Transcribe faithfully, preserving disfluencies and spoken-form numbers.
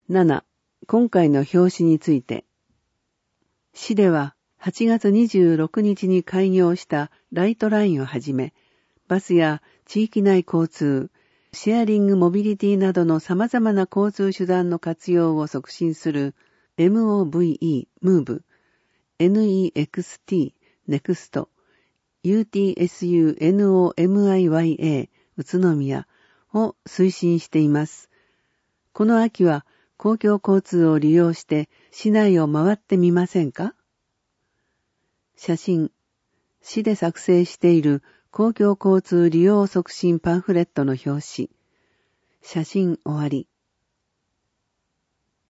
なな. 今回の表紙について。市でははちがつにじゅうろくにちに開業したライトラインをはじめ、バスや地域内交通、シェアリングモビリティなどの様々な交通手段の活用を促進する エムオーブイイー Move、エヌイーエックスティー Next、ユーティーエスユーエヌオーエムアイワイエー 宇都宮を推進しています。この秋は公共交通を利用して市内を回ってみませんか？写真、市で作成している公共交通利用促進パンフレットの表紙。写真終わり。